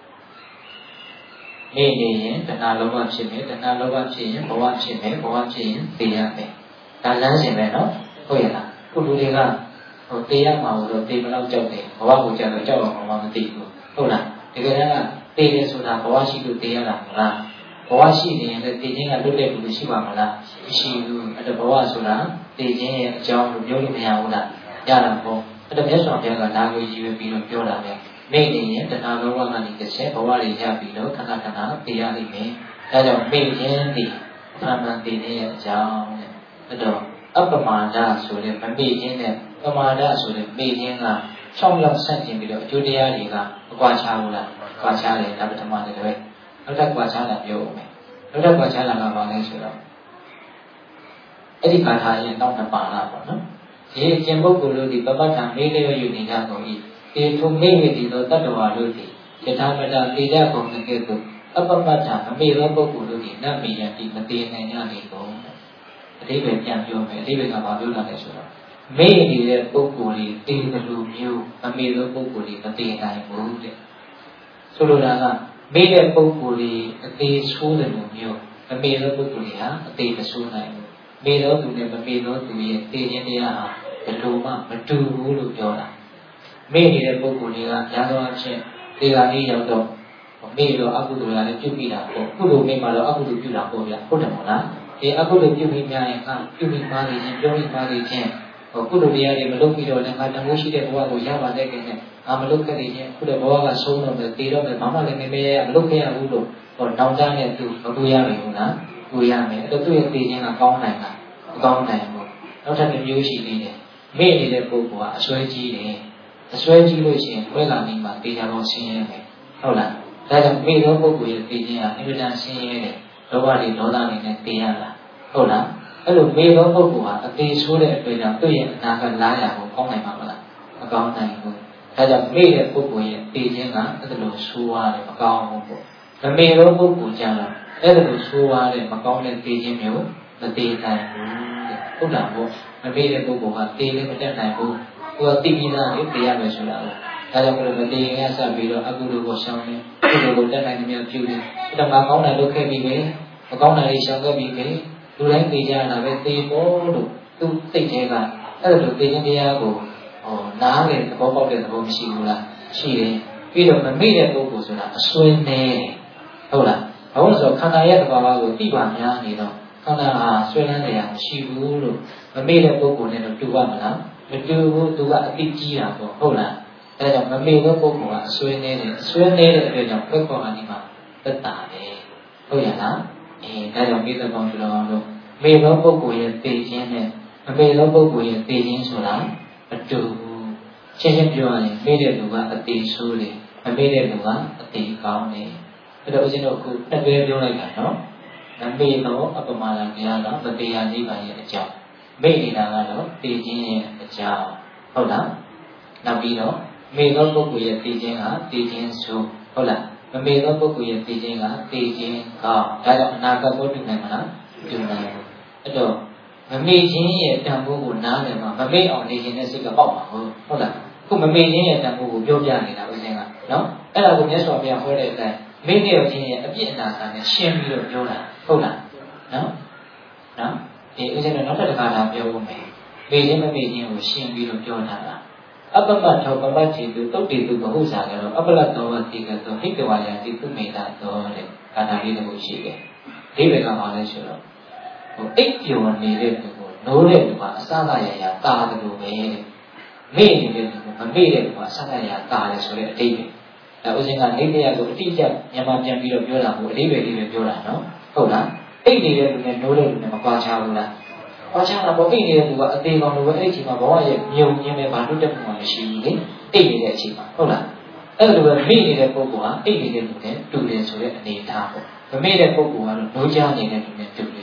မေ့နေရင်တဏှာလောဘဖြစ်မယ်တဏှာလောဘဖြစ်ရင်ဘဝဖြစ်မယ်ဘဝဖြစ်ရင်တည်ရမယ်ဒါလမ်းစဉ်ပဲနော်ဟုတ်ရဲ့လားခုလူတွေကတည်ရမှာလို့တည်မလို့ကြောက်တယ်ဘဝကိုကြောက်တော့ကြောက်အောင်မသိဘူးဟုတ်လားတကယ်တမ်းကတည်တယ်ဆိုတာဘဝရှိလို့တည်ရတာမလားဘဝရှိနေရင်လည်းတည်ခြင်းကလွတ်လပ်မှုရှိပါမလားမရှိဘူးအဲ့တော့ဘဝဆိုတာတည်ခြင်းရဲ့အကြောင်းကိုပြောလို့မရဘူးလားရတာပေါ့အဲ့တော့မြတ်စွာဘုရားကဒါကိုရည်ရွယ်ပြီးတော့ပြောတာပဲမိနေရင်တဏှာလောဘကနေတစ်ချက်ဘဝတွေရပြီးတော့ခဏခဏတည်ရလိမ့်မယ်ဒါကြောင့်မိခြင်းဒီသာမန်တည်ခြင်းရဲ့အကြောင်းတဲ့အဲ့တော့အပမာဒဆိုတဲ့မမိခြင်းနဲ့ပမာဒဆိုတဲ့မိခြင်းက6ရောက်ဆန့်ကျင်ပြီးတော့အကျိုးတရားတွေကအကွာခြားဘူးလားကွာခြားတယ်ဒါပထမတည်းပဲနောက်ထပ်ကွာခြားတာပြောဦးမယ်နောက်ထပ်ကွာခြားတာကဘာလဲဆိုတော့အဲ့ဒီကာထာရဲ့နောက်နှစ်ပါးလားပေါ့နော်ဒီအကျင့်ပုဂ္ဂိုလ်တို့ဒီပပဋ္ဌာန်မေးလျော်ယူနေကြကုန်၏ဒီထုံမေ့မိသည်သောတတ္တဝါတို့သည်ယထာမတသေတတ်ကုန်တဲ့ကဲ့သို့အပပဋ္ဌာန်မမေ့သောပုဂ္ဂိုလ်တို့သည်နတ်မေယံဒီမသေးနိုင်ကြနေကုန်အတိပ္ပယ်ပြန်ပြောမယ်အတိပ္ပယ်ကဘာပြောတာလဲဆိုတော့မေ့နေတဲ့ပုဂ္ဂိုလ်တွေသေတယ်လို့မျိုးမမေ့သောပုဂ္ဂိုလ်တွေမသေးနိုင်ဘူးတဲ့ဆိုလိုတာကမေ့တဲ့ပုဂ္ဂိုလ်တွေအသေးဆိုးတယ်လို့မျိုးမမေ့သောပုဂ္ဂိုလ်တွေဟာအသေးမဆိုးနိုင်ဘူးမေ့သောသူနဲ့မမေ့သောသူရဲ့သေခြင်းတရားဟာဘယ်လိုမှမတူဘူးလို့ပြောတာမေ့နေတဲ့ပုဂ္ဂိုလ်တွေကညာသောအချင်းဒီကနေ့ရောက်တော့မေ့တော့အကုသိုလ်ရလည်းပြုပြီးတာပေါ့ကုသိုလ်မေ့မှတော့အကုသိုလ်ပြုတာပေါ့ဗျာဟုတ်တယ်မို့လားဒီအကုသိုလ်ပြုပြီးများရင်ပြုပြီးပါလိမ့်ခြင်းပြောပြီးပါလိမ့်ခြင်းကုသိုလ်တရားတွေမလုပ်ပြီးတော့လည်းငါတမိုးရှိတဲ့ဘဝကိုရပါတဲ့ကိစ္စနဲ့ငါမလုပ်ခဲ့ရင်ခုတော့ဘဝကဆုံးတော့မယ်တည်တော့မယ်ဘာမှလည်းမမေ့ရမလုပ်ခဲ့ရဘူးလို့တောင်းတနဲ့သူမကူရမယ်ဟုတ်လားကူရမယ်အဲ့တော့သူ့ရဲ့တည်ခြင်းကကောင်းနိုင်တာမကောင်းနိုင်ဘူးနောက်ထပ်တစ်မျိုးရှိသေးတယ်မေ့နေတဲ့ပုဂ္ဂိုလ်ကအစွဲကြီးတယ်အစွဲကြီးလို့ရှိရင်ခွဲလာနေမှတေချာတော့ဆင်းရဲမယ်ဟုတ်လားဒါကြောင့်မေ့သောပုဂ္ဂိုလ်ရဲ့တည်ခြင်းကအင်မတန်ဆင်းရဲတယ်လောဘတွေဒေါသတွေနဲ့တည်ရတာဟုတ်လားအဲ့လိုမေ့သောပုဂ္ဂိုလ်ဟာအသေးဆိုးတဲ့အတွက်ကြောင့်သူ့ရဲ့အနာကလားရကိုကောင်းနိုင်မှာမလားမကောင်းနိုင်ဘူးဒါကြောင့်မေ့တဲ့ပုဂ္ဂိုလ်ရဲ့တည်ခြင်းကအဲ့လိုဆိုးရတယ်မကောင်းဘူးပေါ့မမေ့သောပုဂ္ဂိုလ်ကြတော့အဲ့လိုဆိုးရတယ်မကောင်းတဲ့တည်ခြင်းမျိုးမတည်နိုင်ဘူးတဲ့ဟုတ်လားပေါ့မမေ့တဲ့ပုဂ္ဂိုလ်ကတည်လည်းမတတ်နိုင်ဘူးသူကသိပြီးသားလေတည်ရမယ်ဆိုတာကိုဒါကြောင့်မတည်ရင်ကဆက်ပြီးတော့အကုသိုလ်ကိုရှောင်တယ်ကုသိုလ်ကိုတတ်နိုင်တဲ့မျိုးပြုတယ်အဲ့တော့ငါကောင်းတာလုပ်ခဲ့ပြီပဲမကောင်းတာတွေရှောင်ခဲ့ပြီပဲလူတိုင်းသိကြတာပဲသိဖို့လို့သူသိတဲ့ကအဲ့လိုသိခြင်းတရားကိုနားလေသဘောပေါက်တဲ့သဘောမရှိဘူးလားရှိတယ်ပြီးတော့မမေ့တဲ့ပုဂ္ဂိုလ်ဆိုတာအစွဲနေဟုတ်လားဘာလို့ဆိုခန္ဓာရဲ့သဘာဝကိုသိပါများနေတော့ခန္ဓာဟာဆွဲလန်းတရားမရှိဘူးလို့မမေ့တဲ့ပုဂ္ဂိုလ်နဲ့တော့တူပါမလားမတူဘူးသူကအသိကြီးတာပေါ့ဟုတ်လားအဲဒါကြောင့်မမေ့သောပုဂ္ဂိုလ်ကအစွဲနေတယ်အစွဲနေတဲ့အတွက်ကြောင့်ဘက်ခေါ်အနေမှာသက်တာတယ်ဟုတ်ရလားဒါကြောင့်မိသက်ပေါင်းသူတော်ကောင်းတို့မေ့သောပုဂ္ဂိုလ်ရဲ့သိခြင်းနဲ့မမေ့သောပုဂ္ဂိုလ်ရဲ့သိခြင်းဆိုတာမတူဘူးရှင်းရှင်းပြောရရင်မေ့တဲ့လူကအသေးဆိုးတယ်မမေ့တဲ့လူကအသေးကောင်းတယ်အဲ့တော့ဦးဇင်းတို့အခုတစ်တွဲပြောလိုက်တာနော်မမေ့သောအပမာဒတရားကမတရားနိဗ္ဗာန်ရဲ့အကြောင်းမေ့နေတာကတော့သိခြင်းရဲ့အကြောင်းဟုတ်လားနောက်ပြီးတော့မေ့သောပုဂ္ဂိုလ်ရဲ့သိခြင်းကသိခြင်းဆိုဟုတ်လားမမေ့သောပုဂ္ဂိုလ်ရဲ့သိခြင်းကသိခြင်းကောင်းဒါကြောင့်အနာဂတ်ကိုတူနိုင်မလားတူနိုင်ဘူးအဲ့တော့မမေ့ခြင်းရဲ့တန်ဖိုးကိုနားလည်မှမမေ့အောင်နေခြင်းနဲ့စိတ်ကပေါက်မှာဟုတ်လားခုမမေ့ခြင်းရဲ့တန်ဖိုးကိုပြောပြနေတာဦးဇင်းကနော်အဲ့ဒါကိုမြတ်စွာဘုရားဟောတဲ့အတိုင်းမေ့တဲ့ခြင်းရဲ့အပြစ်အနာခံနဲ့ရှင်းပြီးတော့ပြောတာဟုတ်လားနော်ဒီဦးဇင်းတို့နောက်တစ်ခါလာပြောဖို့မယ်မေ့ခြင်းမမေ့ခြင်းကိုရှင်းပြီးတော့ပြောတာလားအပ္ပမထောပပတိတုတုတ်တိတုဘဟုဇာကတော့အပ္ပလတောဝတိကတော့ဟိတဝါယတိသုမေတာတော်တဲ့ကာထာလေးတစ်ခုရှိတယ်ဒီဘက်ကဘာလဲဆိုတော့အိပ်ပျော်နေတဲ့သူကိုနိုးတဲ့သူကအစသာရရာတာတယ်လို့ပဲတဲ့မေ့နေတဲ့သူကမမေ့တဲ့သူကအစသာရရာတာတယ်ဆိုတဲ့အတိတ်ပဲဒါဥစဉ်ကနေတရားကိုအတိအကျမြန်မာပြန်ပြီးတော့ပြောတာကိုအတိတ်ပဲလေးပဲပြောတာနော်ဟုတ်လားအိပ်နေတဲ့သူနဲ့နိုးတဲ့သူနဲ့မကွာခြားဘူးလားကွာခြားတာပေါ့အိပ်နေတဲ့သူကအသေးကောင်လိုပဲအဲ့ဒီအချိန်မှာဘဝရဲ့မြုံရင်းပဲဘာလို့တက်မှမရှိဘူးလေအိပ်နေတဲ့အချိန်မှာဟုတ်လားအဲ့လိုပဲမေ့နေတဲ့ပုဂ္ဂိုလ်ဟာအိပ်နေတဲ့လူနဲ့တူတယ်ဆိုတဲ့အနေအထားပေါ့မမေ့တဲ့ပုဂ္ဂိုလ်ကတော့နိုးကြားနေတဲ့လူနဲ့တူတယ်ပေါ့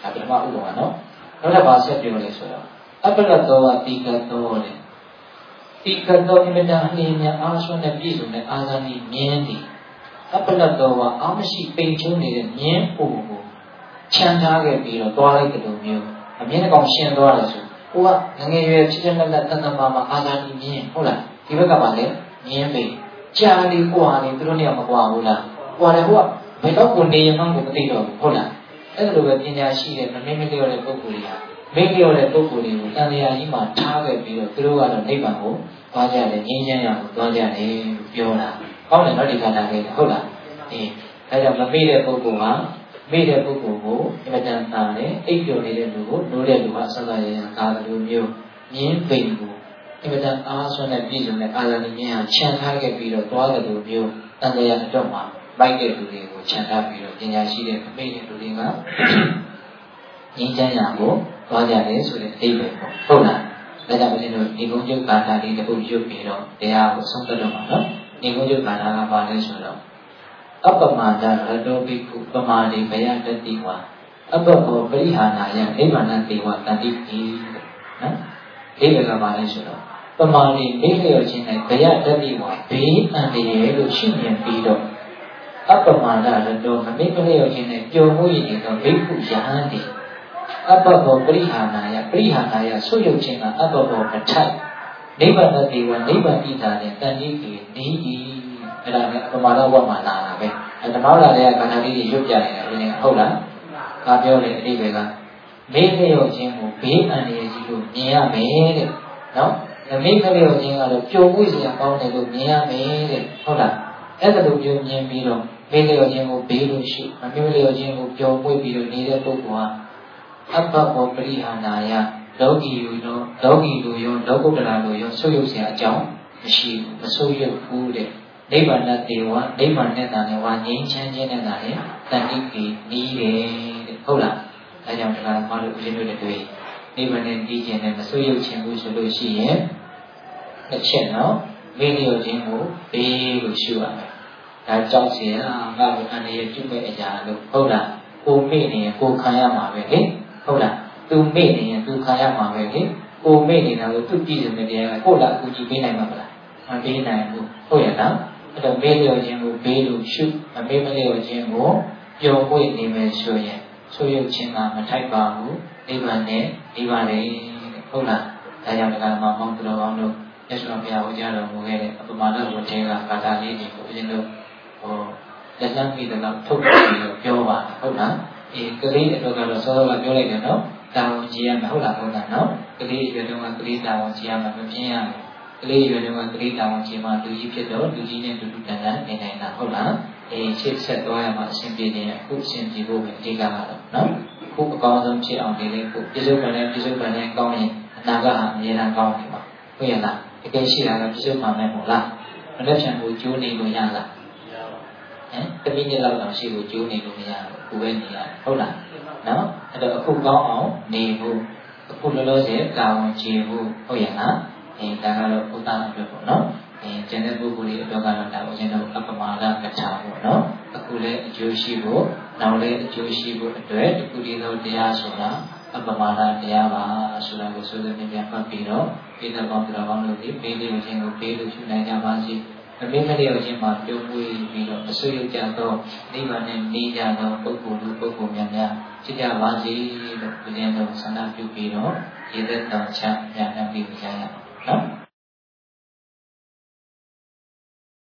ဒါပြမဥပမာနော်နောက်တစ်ပါးဆက်ပြောလဲဆိုတော့အပ္ပလတောဝတိကတောတဲ့တိကတောအမြဲတမ်းအနေနဲ့အားဆွနဲ့ပြည့်စုံတဲ့အာဇာနည်မြင်းဒီအပ္ပလတောဝအာမရှိပိန်ချုံးနေတဲ့မြင်းပုံကိုခြံထားခဲ့ပြီးတော့တွားလိုက်တဲ့လိုမျိုးအမြင်းကောင်ရှင်သွားတယ်ဆိုဟိုကငငယ်ရွယ်ဖြစ်ဖြစ်လက်လက်တန်တန်မာမာအာဇာနည်မြင်းဟုတ်လားဒီဘက်ကပါလေမြင်းပေကြာလီကွာနေသူတို့เนี่ยမကွာဘူးလားကွာတယ်ဟိုကဘယ်တော့ကိုနေရမှန်းကိုမသိတော့ဘူးဟုတ်လားအဲ့လိုပဲပညာရှိတဲ့မင်းမလျော်တဲ့ပုဂ္ဂိုလ်တွေကမင်းလျော်တဲ့ပုဂ္ဂိုလ်တွေကိုတန်လျာကြီးမှာထားခဲ့ပြီးတော့သူတို့ကတော့နိဗ္ဗာန်ကိုသွားကြတယ်ငြိမ်းချမ်းရအောင်သွားကြတယ်ပြောတာကောင်းတယ်နော်ဒီခန္ဓာလေးဟုတ်လားအေးဒါကြောင့်မမေ့တဲ့ပုဂ္ဂိုလ်ကမေ့တဲ့ပုဂ္ဂိုလ်ကိုအမတန်တာနဲ့အိပ်ပျော်နေတဲ့လူကိုနိုးတဲ့လူကဆက်ဆက်ရရကားလိုမျိုးမြင်းပိန်ကိုအမတန်အားဆွနဲ့ပြည်စုံတဲ့အာဇာနည်မြင်းဟာခြံထားခဲ့ပြီးတော့သွားတယ်လိုမျိုးတန်လျာအတွက်မှာပိုက်တဲ့လူတွေကိုခြံထားပြီးတော့ပညာရှိတဲ့မေ့တဲ့လူတွေကငြိမ်းချမ်းရာကိုသွားကြတယ်ဆိုတဲ့အဓိပ္ပာယ်ပေါ့ဟုတ်လားဒါကြောင့်ဦးဇင်းတို့ဒီကုန်းကျုပ်ကာထာလေးတစ်ခုရွတ်ပြီးတော့တရားကိုဆုံးသက်တော့မှာနော်ဒီကုန်းကျုပ်ကာထာကဘာလဲဆိုတော့အပ္ပမဒရတောဘိက္ခုပမာတိဘယတတိဝါအပ္ပဘောပရိဟာနာယနိဗ္ဗာန်တေဝတတိတိနော်ဒီကဘာလဲဆိုတော့ပမာတိနေလျော်ခြင်းနဲ့ဘယတတိဝါဘေးအန္တရာယ်လို့ရှုမြင်ပြီးတော့အပ္ပမဒရတောမမေ့မလျော်ခြင်းနဲ့ပျော်မှုရည်သောဘိက္ခုယဟန်တိအပ္ပဘောပရိဟာနာယဆုယုတ်ခြင်းကအပ္ပဘောမထိုက်နိဗ္ဗာန်တေဝနိဗ္ဗာန်ဣတာနဲ့တန်တိကေနီးဤအဲ့ဒါကပမာဒဝတ်မှာလာတာပဲအဲ့ဓမ္မလာတဲ့ခန္ဓာလေးတွေရွတ်ပြနေတာဦးဇင်းဟုတ်လား။ဒါပြောတဲ့အဓိပ္ပာယ်ကမေ့လျော့ခြင်းကိုဘေးအန္တရာယ်ကြီးလို့မြင်ရမယ်တဲ့နော်။မေ့လျော့ခြင်းကတော့ပျော်မွေ့စရာကောင်းတယ်လို့မြင်ရမယ်တဲ့ဟုတ်လား။အဲ့ဒါလိုမျိုးမြင်ပြီးတော့မေ့လျော့ခြင်းကိုဘေးလို့ရှိမမေ့လျော့ခြင်းကိုပျော်မွေ့ပြီးတော့နေတဲ့ပုဂ္ဂိုလ်ဟာအပ္ပဘောပရိဟာနာယလောကီလိုရောလောကုတ္တရာလိုရောဆုပ်ယုပ်စရာအကြောင်းမရှိဘူးမဆုပ်ယုပ်ဘူးတဲ့နိဗ္ဗာန်တေဝနိဗ္ဗာန်နဲ့တာနဲ့ဝါငြိမ်းချမ်းခြင်းနဲ့တာနဲ့တန်တိကိနီးတယ်တဲ့ဟုတ်လားအဲကြောင့်တရားမှလို့ဦးဇင်းတို့တွေတွေ့နိဗ္ဗာန်နဲ့တည်ခြင်းနဲ့မဆုပ်ယုပ်ခြင်းဘူးဆိုလို့ရှိရင်တစ်ချက်နော်မေ့လျော့ခြင်းကိုဘေးလို့ရှုရမယ်ဒါကြောင့်စီဟာငါ့ကိုအန္တရာယ်ပြုမဲ့အရာလို့ဟုတ်လားကိုမေ့နေရင်ကိုခံရမှာပဲလေဟုတ်လားသူမေ့နေရင်သူခံရမှာပဲလေကိုမေ့နေတာကိုသူကြည့်နေတဲ့တရားကကိုယ့်လာအကူကြည့်ပေးနိုင်မှာမလားမပေးနိုင်ဘူးဟုတ်ရဲ့လားအဲ့တော့မေ့လျော့ခြင်းကိုဘေးလို့ရှုမမေ့မလျော့ခြင်းကိုပျော်မွေ့နေမယ်ဆိုရင်ဆိုရုပ်ခြင်းကမထိုက်ပါဘူးနိဗ္ဗာန်နဲ့ဒီပါလေဟုတ်လားဒါကြောင့်ဒီကမှာမောင်းတော်ကောင်းတို့မြတ်စွာဘုရားဟောကြားတော်မူခဲ့တဲ့အပမဒဝတ္ထေကဘာသာလေးတွေကိုဦးဇင်းတို့လက်လန်းပြီးတော့ထုတ်ပြီးတော့ပြောပါဟုတ်လားကလေးအတွက်ကတော့စောစောကပြောလိုက်တယ်နော်တာဝန်ကြီးရမယ်ဟုတ်လားဟုတ်လားနော်ကလေးရွယ်တုန်းကကလေးတာဝန်ကြီးရမယ်မပြင်းရမယ်ကလေးရွယ်တုန်းကကလေးတာဝန်ကြီးမှလူကြီးဖြစ်တော့လူကြီးနဲ့တူတူတန်တန်နေနိုင်တာဟုတ်လားရှေ့ဆက်သွားရမှာအရှင်ပြေနေအခုအရှင်ပြေဖို့ပဲအဓိကကတော့နော်ခုအကောင်းဆုံးဖြစ်အောင်ဒီလေးခုပြစ္ဆုတ်ပန်နဲ့ကောင်းရင်အနာဂတ်ဟာအမြဲတမ်းကောင်းနေမှာဟုတ်ရဲ့လားတကယ်ရှိတာတော့ပြစ္ဆုတ်ပန်မယ်မို့လားမနေ့ဖြန်ကိုကျိုးနေလို့ရလားတမိနစ်လောက်တော့ရှိကိုကျိုးနေလို့မရဘူးကိုပဲနေရဟုတ်လားနော်အဲ့တော့အခုကောင်းအောင်နေဖို့အခုလောလောဆယ်တာဝန်ကျေဖို့ဟုတ်ရဲ့လားဒါကတော့ဘုရားအတွက်ပေါ့နော်ကျန်တဲ့ပုဂ္ဂိုလ်တွေအတွက်ကတော့ဒါဦးဇင်းတို့အပ္ပမဒကထာပေါ့နော်အခုလည်းအကျိုးရှိဖို့နောက်လည်းအကျိုးရှိဖို့အတွက်ဒီကုသိုလ်တရားဆိုတာအပ္ပမဒတရားပါဆိုတာကိုဆိုတဲ့ပြန်ဖတ်ပြီးတော့ပိဋကပေါင်းတော်ကောင်းတို့ဒီပေးလို့ခြင်းကိုပေးလို့ရှုနိုင်ကြပါစေအမေမလျော်ခြင်းမှာပြုံးပွေးပြီးတော့အဆွေးကြသောနိဗ္ဗာန်နဲ့နေကြသောပုဂ္ဂိုလ်များများဖြစ်ကြပါစေလို့ဘုရားတော်ဆန္ဒပြုပြီးတော့ရေသက်တော်ချမြတ်ပြီးကြရအောင်နော်